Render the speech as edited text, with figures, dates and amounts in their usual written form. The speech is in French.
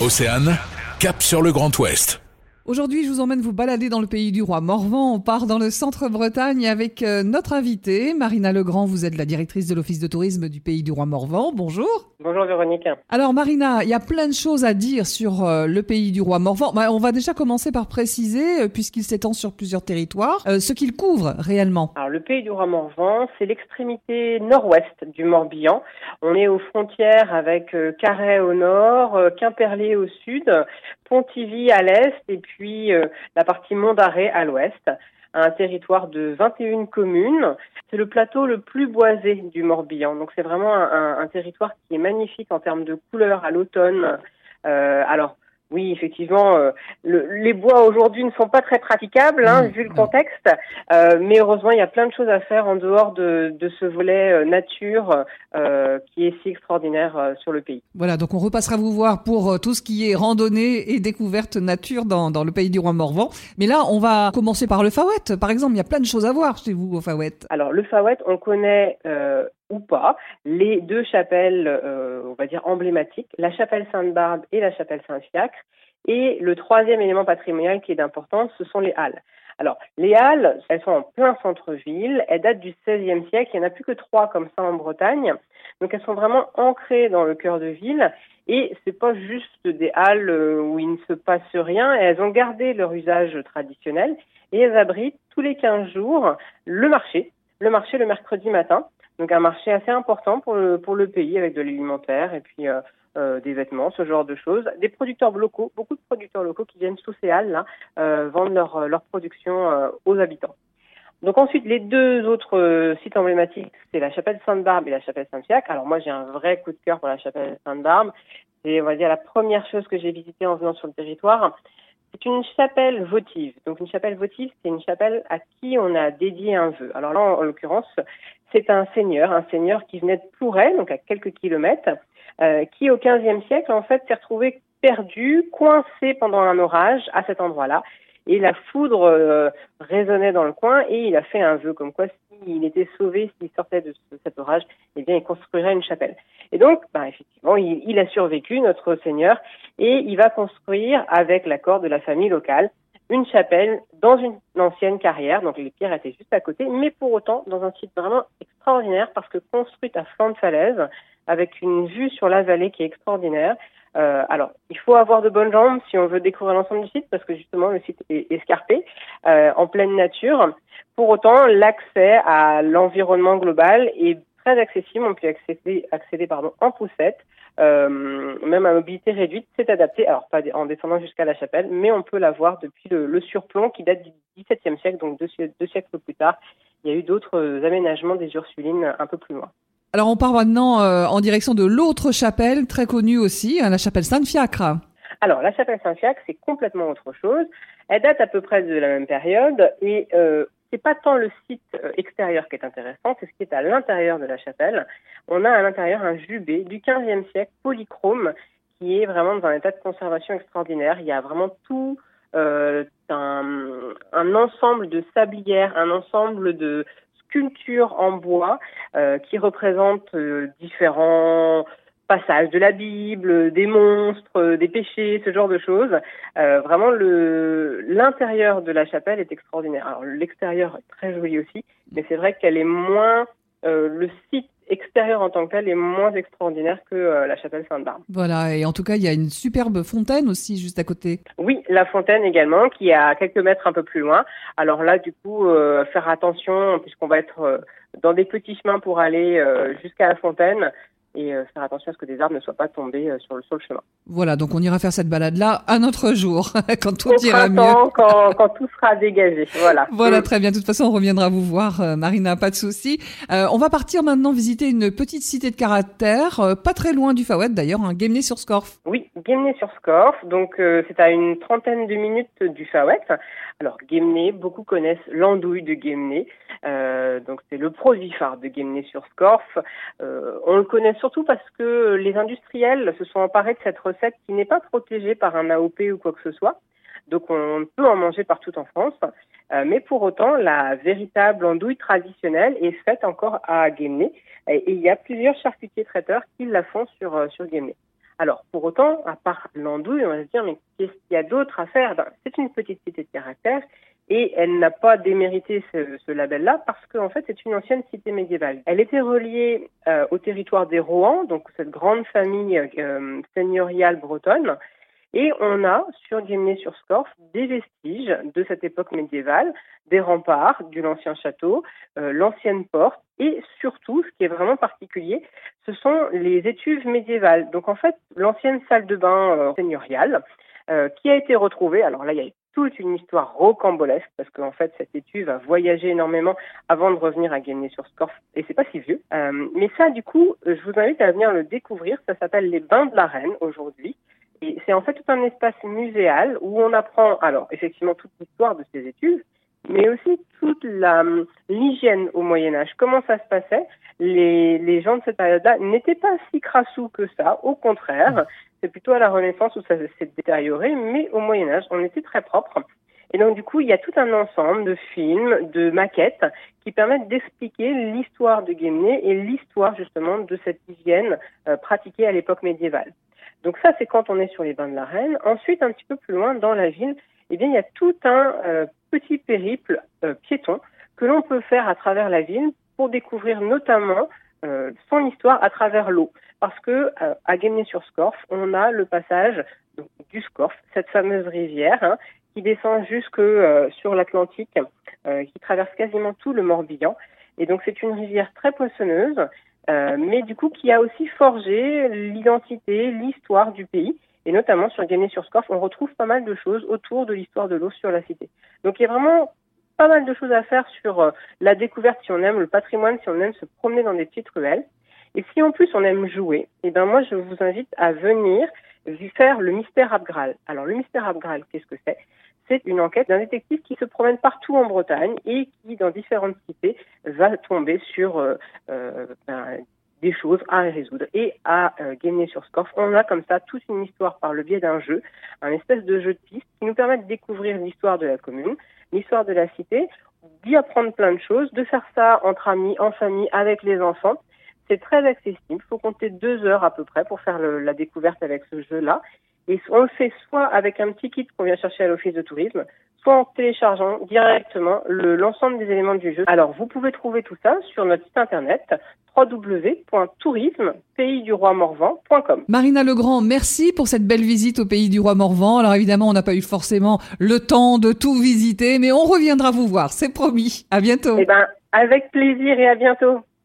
Océane, cap sur le Grand Ouest. Aujourd'hui, je vous emmène vous balader dans le pays du roi Morvan. On part dans le centre-Bretagne avec notre invitée, Marina Legrand. Vous êtes la directrice de l'Office de tourisme du pays du roi Morvan. Bonjour. Bonjour Véronique. Alors Marina, il y a plein de choses à dire sur le pays du roi Morvan. On va déjà commencer par préciser, puisqu'il s'étend sur plusieurs territoires, ce qu'il couvre réellement. Alors le pays du roi Morvan, c'est l'extrémité nord-ouest du Morbihan. On est aux frontières avec Carhaix au nord, Quimperlé au sud, Pontivy à l'est et puis la partie Mont-d'Arrée à l'ouest. Un territoire de 21 communes. C'est le plateau le plus boisé du Morbihan. Donc c'est vraiment un territoire qui est magnifique en termes de couleurs à l'automne. Alors oui, effectivement, les bois aujourd'hui ne sont pas très praticables, vu le contexte. Mais heureusement, il y a plein de choses à faire en dehors de ce volet nature qui est si extraordinaire sur le pays. Voilà, donc on repassera vous voir pour tout ce qui est randonnée et découverte nature dans le pays du roi Morvan. Mais là, on va commencer par le Faouët. Par exemple, il y a plein de choses à voir chez vous au Faouët. Alors, le Faouët, on connaît ou pas les deux chapelles, on va dire emblématiques, la chapelle Sainte-Barbe et la chapelle Saint-Fiacre. Et le troisième élément patrimonial qui est d'importance, ce sont les halles. Alors, les halles, elles sont en plein centre-ville, elles datent du XVIe siècle, il n'y en a plus que 3 comme ça en Bretagne. Donc, elles sont vraiment ancrées dans le cœur de ville. Et c'est pas juste des halles où il ne se passe rien, elles ont gardé leur usage traditionnel et elles abritent tous les 15 jours le marché le mercredi matin. Donc un marché assez important pour le pays avec de l'alimentaire et puis des vêtements, ce genre de choses. Des producteurs locaux, beaucoup de producteurs locaux qui viennent sous ces halles vendre leur production aux habitants. Donc ensuite, les deux autres sites emblématiques, c'est la chapelle Sainte-Barbe et la chapelle Saint-Fiacre. Alors moi, j'ai un vrai coup de cœur pour la chapelle Sainte-Barbe. C'est, on va dire, la première chose que j'ai visitée en venant sur le territoire. C'est une chapelle votive. Donc une chapelle votive, c'est une chapelle à qui on a dédié un vœu. Alors là, en l'occurrence, c'est un seigneur qui venait de Plouray, donc à quelques kilomètres, qui au XVe siècle, en fait, s'est retrouvé perdu, coincé pendant un orage à cet endroit-là. Et la foudre résonnait dans le coin et il a fait un vœu comme quoi s'il était sauvé, s'il sortait de cet orage, eh bien il construirait une chapelle. Et donc, effectivement, il a survécu, notre Seigneur, et il va construire, avec l'accord de la famille locale, une chapelle dans une ancienne carrière. Donc les pierres étaient juste à côté, mais pour autant dans un site vraiment extraordinaire parce que construite à flanc de falaise, avec une vue sur la vallée qui est extraordinaire. Alors, il faut avoir de bonnes jambes si on veut découvrir l'ensemble du site parce que justement le site est escarpé, en pleine nature. Pour autant, l'accès à l'environnement global est très accessible. On peut accéder en poussette, même à mobilité réduite. C'est adapté, alors pas en descendant jusqu'à la chapelle, mais on peut la voir depuis le surplomb qui date du XVIIe siècle, donc deux siècles plus tard. Il y a eu d'autres aménagements des Ursulines un peu plus loin. Alors on part maintenant en direction de l'autre chapelle, très connue aussi, la chapelle Saint-Fiacre. Alors la chapelle Saint-Fiacre, c'est complètement autre chose. Elle date à peu près de la même période et c'est pas tant le site extérieur qui est intéressant, c'est ce qui est à l'intérieur de la chapelle. On a à l'intérieur un jubé du XVe siècle, polychrome, qui est vraiment dans un état de conservation extraordinaire. Il y a vraiment tout un ensemble de sablières, un ensemble de sculptures en bois qui représentent différents passages de la Bible, des monstres, des péchés, ce genre de choses. Vraiment, l'intérieur de la chapelle est extraordinaire. Alors, l'extérieur est très joli aussi, mais c'est vrai qu'elle est moins... le site extérieur en tant que tel est moins extraordinaire que la chapelle Sainte-Barbe. Voilà, et en tout cas, il y a une superbe fontaine aussi juste à côté. Oui, la fontaine également, qui est à quelques mètres un peu plus loin. Alors là, du coup, faire attention, puisqu'on va être dans des petits chemins pour aller jusqu'à la fontaine, et faire attention à ce que des arbres ne soient pas tombés sur le chemin. Voilà, donc on ira faire cette balade-là un autre jour, quand tout ira mieux. Quand tout sera dégagé, voilà. Voilà, très bien. De toute façon, on reviendra vous voir, Marina, pas de souci. On va partir maintenant visiter une petite cité de caractère, pas très loin du Faouët d'ailleurs, Guémené-sur-Scorff. Oui, Guémené-sur-Scorff, donc c'est à une trentaine de minutes du Faouët. Alors, Guémené, beaucoup connaissent l'andouille de Guémené, donc c'est le produit phare de Guémené-sur-Scorff. On le connaît surtout parce que les industriels se sont emparés de cette recette qui n'est pas protégée par un AOP ou quoi que ce soit. Donc on peut en manger partout en France. Mais pour autant, la véritable andouille traditionnelle est faite encore à Guémené. Et il y a plusieurs charcutiers traiteurs qui la font sur Guémené. Alors, pour autant, à part l'andouille, on va se dire, mais qu'est-ce qu'il y a d'autre à faire? C'est une petite cité de caractère et elle n'a pas démérité ce label-là parce qu'en fait, c'est une ancienne cité médiévale. Elle était reliée au territoire des Rohan, donc cette grande famille seigneuriale bretonne. Et on a, sur Guémené-sur-Scorff, des vestiges de cette époque médiévale, des remparts de l'ancien château, l'ancienne porte, et surtout, ce qui est vraiment particulier, ce sont les étuves médiévales. Donc en fait, l'ancienne salle de bain seigneuriale, qui a été retrouvée. Alors là, il y a toute une histoire rocambolesque, parce qu'en fait, cette étuve a voyagé énormément avant de revenir à Guémené-sur-Scorff, et c'est pas si vieux. Mais ça, du coup, je vous invite à venir le découvrir. Ça s'appelle les Bains de la Reine, aujourd'hui. Et c'est en fait tout un espace muséal où on apprend, alors effectivement, toute l'histoire de ces études, mais aussi toute l'hygiène au Moyen-Âge. Comment ça se passait? Les gens de cette période-là n'étaient pas si crassous que ça, au contraire. C'est plutôt à la Renaissance où ça s'est détérioré, mais au Moyen-Âge, on était très propre. Et donc, du coup, il y a tout un ensemble de films, de maquettes qui permettent d'expliquer l'histoire de Guémené et l'histoire, justement, de cette hygiène pratiquée à l'époque médiévale. Donc ça, c'est quand on est sur les Bains de la Reine. Ensuite, un petit peu plus loin, dans la ville, eh bien, il y a tout un petit périple piéton que l'on peut faire à travers la ville pour découvrir notamment son histoire à travers l'eau. Parce que à Guémené-sur-Scorff, on a le passage du Scorff, cette fameuse rivière qui descend jusque sur l'Atlantique, qui traverse quasiment tout le Morbihan. Et donc, c'est une rivière très poissonneuse, mais du coup, qui a aussi forgé l'identité, l'histoire du pays. Et notamment sur Guémené-sur-Scorff, on retrouve pas mal de choses autour de l'histoire de l'eau sur la cité. Donc, il y a vraiment pas mal de choses à faire sur la découverte, si on aime le patrimoine, si on aime se promener dans des petites ruelles. Et si en plus on aime jouer, eh ben moi je vous invite à venir faire le mystère Abgral. Alors le mystère Abgral, qu'est-ce que c'est? C'est une enquête d'un détective qui se promène partout en Bretagne et qui, dans différentes cités, va tomber sur des choses à résoudre. Et à Guémené-sur-Scorff, on a comme ça toute une histoire par le biais d'un jeu, un espèce de jeu de piste qui nous permet de découvrir l'histoire de la commune, l'histoire de la cité, d'y apprendre plein de choses, de faire ça entre amis, en famille, avec les enfants. C'est très accessible. Il faut compter 2 heures à peu près pour faire la découverte avec ce jeu-là. Et on le fait soit avec un petit kit qu'on vient chercher à l'office de tourisme, soit en téléchargeant directement l'ensemble des éléments du jeu. Alors, vous pouvez trouver tout ça sur notre site internet www.tourisme-pays-du-roi-morvan.com. Marina Legrand, merci pour cette belle visite au Pays du Roi Morvan. Alors évidemment, on n'a pas eu forcément le temps de tout visiter, mais on reviendra vous voir, c'est promis. À bientôt. Eh ben, avec plaisir et à bientôt.